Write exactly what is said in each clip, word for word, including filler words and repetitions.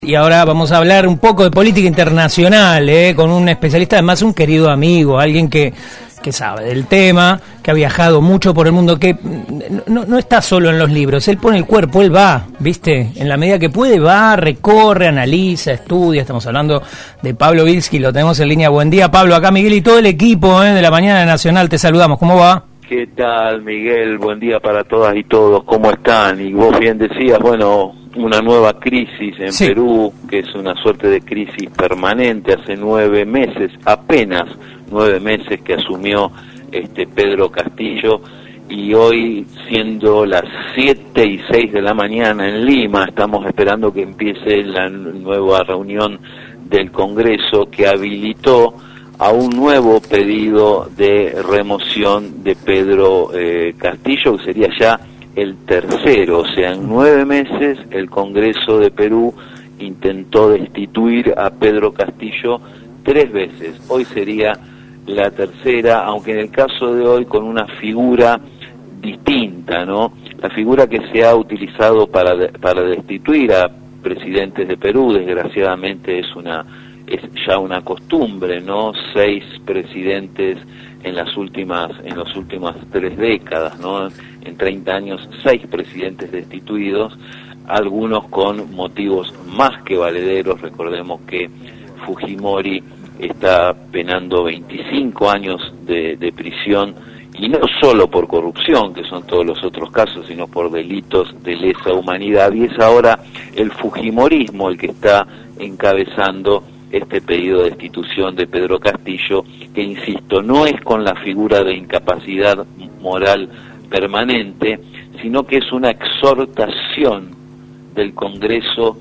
Y ahora vamos a hablar un poco de política internacional, ¿eh? Con un especialista, además un querido amigo, alguien que, que sabe del tema, que ha viajado mucho por el mundo, que no, no está solo en los libros, él pone el cuerpo, él va, ¿viste? En la medida que puede va, recorre, analiza, estudia. Estamos hablando de Pablo Bilski, lo tenemos en línea. Buen día, Pablo, acá Miguel y todo el equipo, ¿eh? De la Mañana Nacional, te saludamos, ¿cómo va? ¿Qué tal, Miguel? Buen día para todas y todos, ¿cómo están? Y vos bien decías, bueno, una nueva crisis en sí. Perú, que es una suerte de crisis permanente. Hace nueve meses, apenas nueve meses que asumió este Pedro Castillo, y hoy, siendo las siete y seis de la mañana en Lima, estamos esperando que empiece la nueva reunión del Congreso que habilitó a un nuevo pedido de remoción de Pedro eh, Castillo, que sería ya el tercero. O sea, en nueve meses el Congreso de Perú intentó destituir a Pedro Castillo tres veces. Hoy sería la tercera, aunque en el caso de hoy con una figura distinta, ¿no? La figura que se ha utilizado para, de, para destituir a presidentes de Perú, desgraciadamente es una es ya una costumbre, ¿no? Seis presidentes en las últimas en las últimas tres décadas, ¿no? En treinta años, seis presidentes destituidos, algunos con motivos más que valederos. Recordemos que Fujimori está penando veinticinco años de, de prisión, y no solo por corrupción, que son todos los otros casos, sino por delitos de lesa humanidad, y es ahora el fujimorismo el que está encabezando este pedido de destitución de Pedro Castillo, que, insisto, no es con la figura de incapacidad moral permanente, sino que es una exhortación del Congreso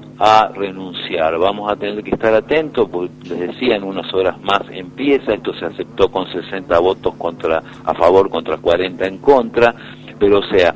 a renunciar. Vamos a tener que estar atentos, porque les decía, en unas horas más empieza. Esto se aceptó con sesenta votos contra a favor contra cuarenta en contra, pero o sea,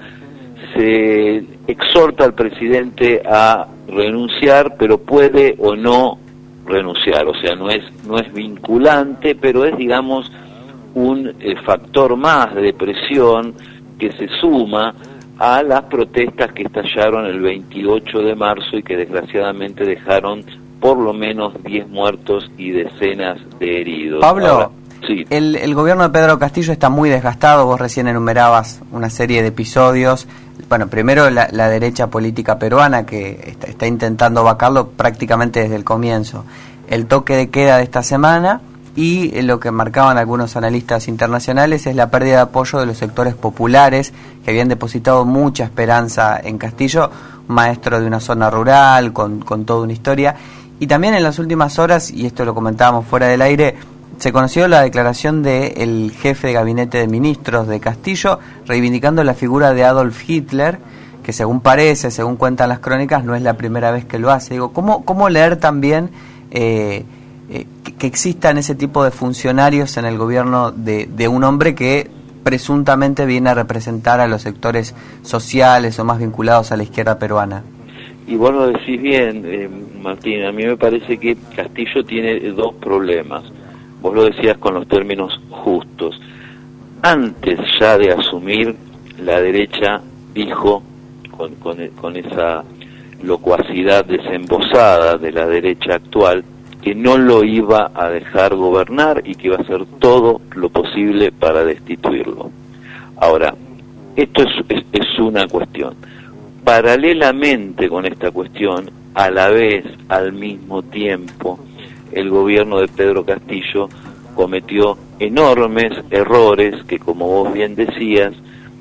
se exhorta al presidente a renunciar, pero puede o no renunciar. O sea, no es no es vinculante, pero es, digamos, un eh, factor más de presión que se suma a las protestas que estallaron el veintiocho de marzo y que desgraciadamente dejaron por lo menos diez muertos y decenas de heridos. Pablo, Ahora, sí. el, el gobierno de Pedro Castillo está muy desgastado. Vos recién enumerabas una serie de episodios. Bueno, primero la, la derecha política peruana, que está, está intentando vacarlo prácticamente desde el comienzo. El toque de queda de esta semana, y lo que marcaban algunos analistas internacionales es la pérdida de apoyo de los sectores populares que habían depositado mucha esperanza en Castillo, maestro de una zona rural, con, con toda una historia. Y también en las últimas horas, y esto lo comentábamos fuera del aire, se conoció la declaración del jefe de gabinete de ministros de Castillo, reivindicando la figura de Adolf Hitler, que según parece, según cuentan las crónicas, no es la primera vez que lo hace. Digo, ¿cómo, cómo leer también eh, eh, que, que existan ese tipo de funcionarios en el gobierno de, de un hombre que presuntamente viene a representar a los sectores sociales o más vinculados a la izquierda peruana? Y vos lo decís bien, eh, Martín, a mí me parece que Castillo tiene dos problemas. Vos lo decías con los términos justos. Antes ya de asumir, la derecha dijo, con, con, con esa locuacidad desembosada de la derecha actual, que no lo iba a dejar gobernar y que iba a hacer todo lo posible para destituirlo. Ahora, esto es, es, es una cuestión. Paralelamente con esta cuestión, a la vez, al mismo tiempo, el gobierno de Pedro Castillo cometió enormes errores que, como vos bien decías,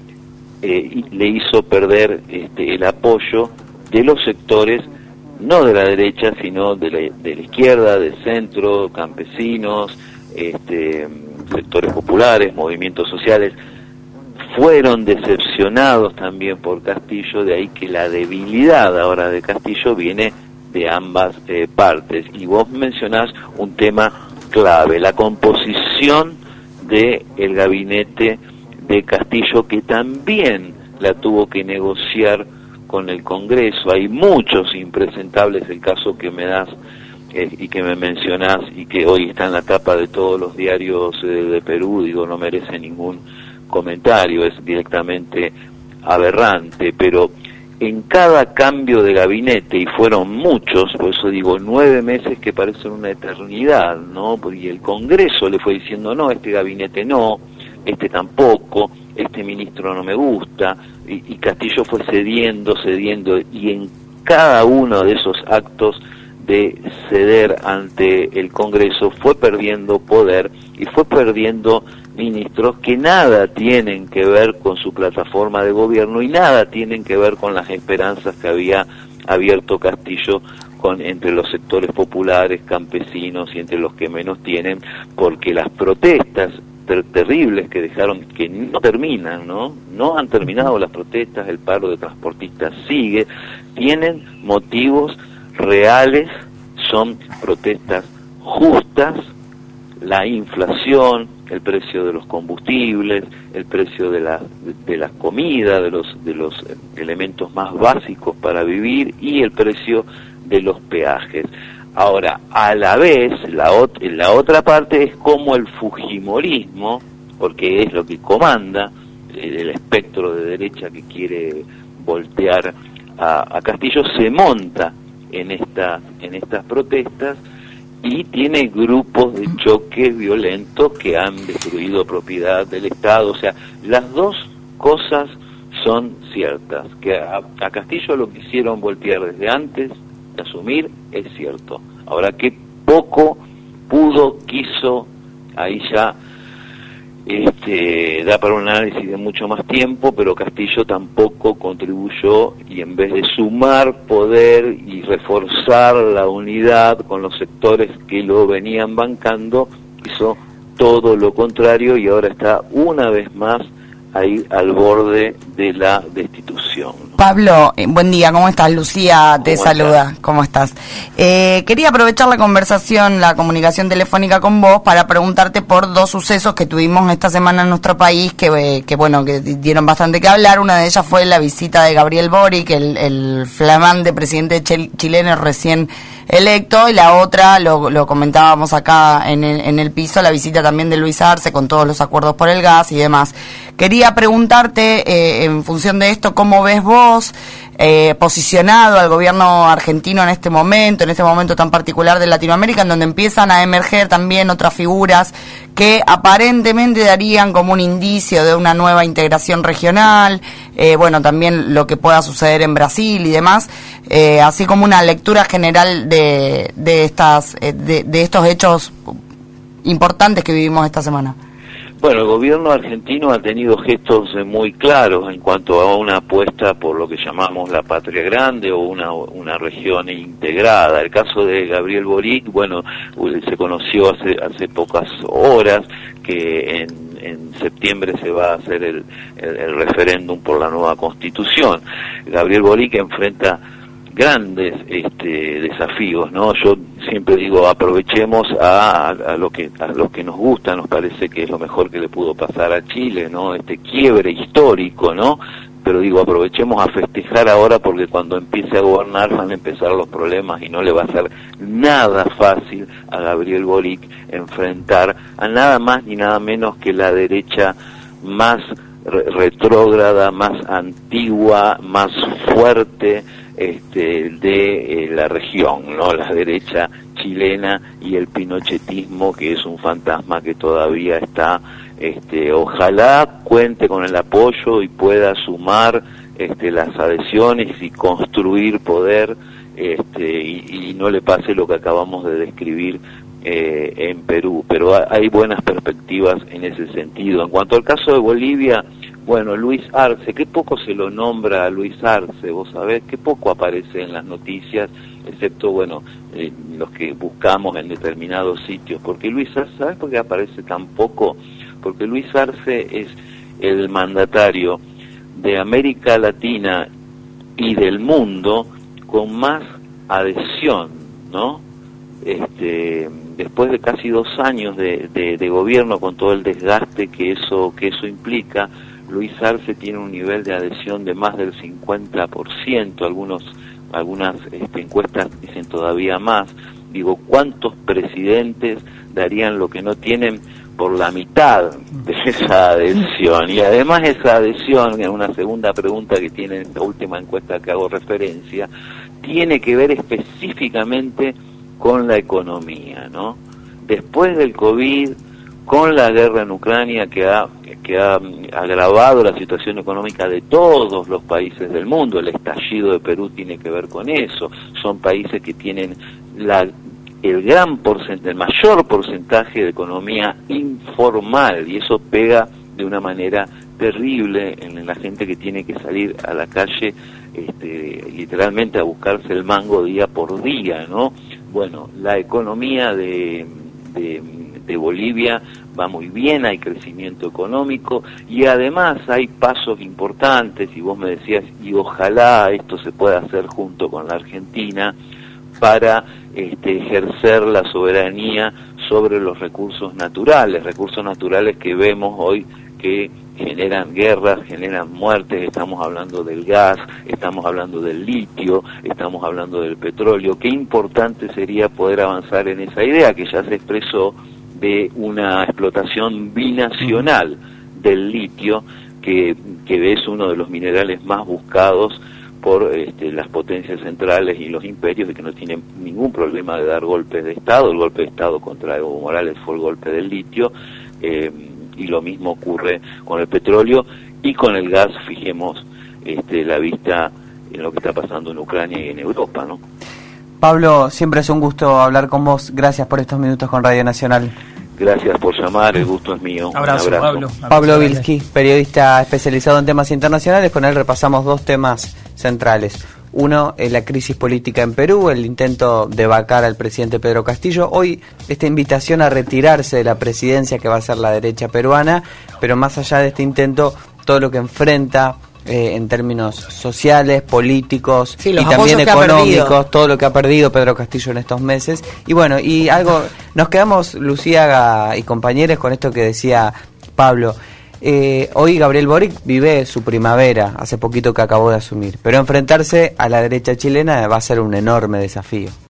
eh, le hizo perder este, el apoyo de los sectores, no de la derecha, sino de la, de la izquierda, del centro, campesinos, este, sectores populares, movimientos sociales. Fueron decepcionados también por Castillo, de ahí que la debilidad ahora de Castillo viene de ambas eh, partes. Y vos mencionás un tema clave, la composición de el gabinete de Castillo, que también la tuvo que negociar con el Congreso. Hay muchos impresentables, el caso que me das eh, y que me mencionás y que hoy está en la tapa de todos los diarios eh, de Perú, digo, no merece ningún comentario, es directamente aberrante, pero en cada cambio de gabinete, y fueron muchos, por eso digo nueve meses que parecen una eternidad, ¿no? Porque el Congreso le fue diciendo, no, este gabinete no, este tampoco, este ministro no me gusta, y, y Castillo fue cediendo, cediendo, y en cada uno de esos actos de ceder ante el Congreso fue perdiendo poder y fue perdiendo ministros que nada tienen que ver con su plataforma de gobierno y nada tienen que ver con las esperanzas que había abierto Castillo con entre los sectores populares, campesinos y entre los que menos tienen, porque las protestas ter terribles que dejaron, que no terminan, ¿no? No han terminado las protestas, el paro de transportistas sigue, tienen motivos reales, son protestas justas, la inflación, el precio de los combustibles, el precio de la de, de la comida, de los de los elementos más básicos para vivir y el precio de los peajes. Ahora, a la vez, la, ot la otra parte es como el fujimorismo, porque es lo que comanda eh, el espectro de derecha que quiere voltear a, a Castillo, se monta en esta en estas protestas y tiene grupos de choques violentos que han destruido propiedad del Estado. O sea, las dos cosas son ciertas, que a, a Castillo lo quisieron voltear desde antes de asumir, es cierto. Ahora, que poco pudo, quiso, ahí ya este, da para un análisis de mucho más tiempo, pero Castillo tampoco contribuyó, y en vez de sumar poder y reforzar la unidad con los sectores que lo venían bancando, hizo todo lo contrario y ahora está una vez más ahí al borde de la destitución. Pablo, eh, buen día, ¿cómo estás? Lucía te saluda, estás? ¿Cómo estás? Eh, quería aprovechar la conversación, la comunicación telefónica con vos para preguntarte por dos sucesos que tuvimos esta semana en nuestro país que, eh, que bueno, que dieron bastante que hablar. Una de ellas fue la visita de Gabriel Boric, el, el flamante presidente chileno recién electo, y la otra, lo, lo comentábamos acá en el, en el piso, la visita también de Luis Arce con todos los acuerdos por el gas y demás. Quería preguntarte, eh, en función de esto, ¿cómo ves vos eh, posicionado al gobierno argentino en este momento, en este momento tan particular de Latinoamérica, en donde empiezan a emerger también otras figuras que aparentemente darían como un indicio de una nueva integración regional, eh, bueno, también lo que pueda suceder en Brasil y demás, eh, así como una lectura general de, de, estas, de, de estos hechos importantes que vivimos esta semana? Bueno, el gobierno argentino ha tenido gestos muy claros en cuanto a una apuesta por lo que llamamos la patria grande o una, una región integrada. El caso de Gabriel Boric, bueno, se conoció hace, hace pocas horas que en, en septiembre se va a hacer el, el, el referéndum por la nueva constitución. Gabriel Boric enfrenta grandes este, desafíos, ¿no? Yo siempre digo, aprovechemos a, a, a lo que a lo que nos gusta, nos parece que es lo mejor que le pudo pasar a Chile, ¿no? Este quiebre histórico, ¿no? Pero digo, aprovechemos a festejar ahora, porque cuando empiece a gobernar van a empezar los problemas y no le va a ser nada fácil a Gabriel Boric enfrentar a nada más ni nada menos que la derecha más retrógrada, más antigua, más fuerte este, de eh, la región, ¿no? La derecha chilena y el pinochetismo, que es un fantasma que todavía está, este, ojalá cuente con el apoyo y pueda sumar este, las adhesiones y construir poder, este, y, y no le pase lo que acabamos de describir eh, en Perú, pero hay buenas perspectivas en ese sentido. En cuanto al caso de Bolivia, bueno, Luis Arce, qué poco se lo nombra a Luis Arce, vos sabés, qué poco aparece en las noticias, excepto, bueno, eh, los que buscamos en determinados sitios, porque Luis Arce, ¿sabés por qué aparece tan poco? Porque Luis Arce es el mandatario de América Latina y del mundo con más adhesión, ¿no? Este, después de casi dos años de, de, de gobierno, con todo el desgaste que eso que eso implica, Luis Arce tiene un nivel de adhesión de más del cincuenta por ciento, algunos algunas este, encuestas dicen todavía más. Digo, ¿cuántos presidentes darían lo que no tienen por la mitad de esa adhesión, y además esa adhesión, en una segunda pregunta que tiene esta última encuesta que hago referencia, tiene que ver específicamente con la economía, ¿no? Después del COVID, con la guerra en Ucrania que ha, que ha agravado la situación económica de todos los países del mundo, el estallido de Perú tiene que ver con eso, son países que tienen la, el gran porcentaje, el mayor porcentaje de economía informal, y eso pega de una manera terrible en la gente que tiene que salir a la calle este, literalmente a buscarse el mango día por día, ¿no? Bueno, la economía de, de, de Bolivia va muy bien, hay crecimiento económico y además hay pasos importantes, y vos me decías, y ojalá esto se pueda hacer junto con la Argentina para este, ejercer la soberanía sobre los recursos naturales, recursos naturales que vemos hoy que generan guerras, generan muertes, estamos hablando del gas, estamos hablando del litio, estamos hablando del petróleo. Qué importante sería poder avanzar en esa idea que ya se expresó de una explotación binacional del litio, que, que es uno de los minerales más buscados por este, las potencias centrales y los imperios, y que no tienen ningún problema de dar golpes de Estado. El golpe de Estado contra Evo Morales fue el golpe del litio, eh, y lo mismo ocurre con el petróleo y con el gas. Fijemos este, la vista en lo que está pasando en Ucrania y en Europa, ¿no? Pablo, siempre es un gusto hablar con vos. Gracias por estos minutos con Radio Nacional. Gracias por llamar, el gusto es mío. Abrazo, un abrazo. Pablo. Pablo Bilski, periodista especializado en temas internacionales. Con él repasamos dos temas centrales. Uno, eh, la crisis política en Perú, el intento de vacar al presidente Pedro Castillo. Hoy, esta invitación a retirarse de la presidencia que va a ser la derecha peruana, pero más allá de este intento, todo lo que enfrenta eh, en términos sociales, políticos sí, y también económicos, todo lo que ha perdido Pedro Castillo en estos meses. Y bueno, y algo, nos quedamos, Lucía y compañeros, con esto que decía Pablo. Eh, hoy Gabriel Boric vive su primavera, hace poquito que acabó de asumir, pero enfrentarse a la derecha chilena va a ser un enorme desafío.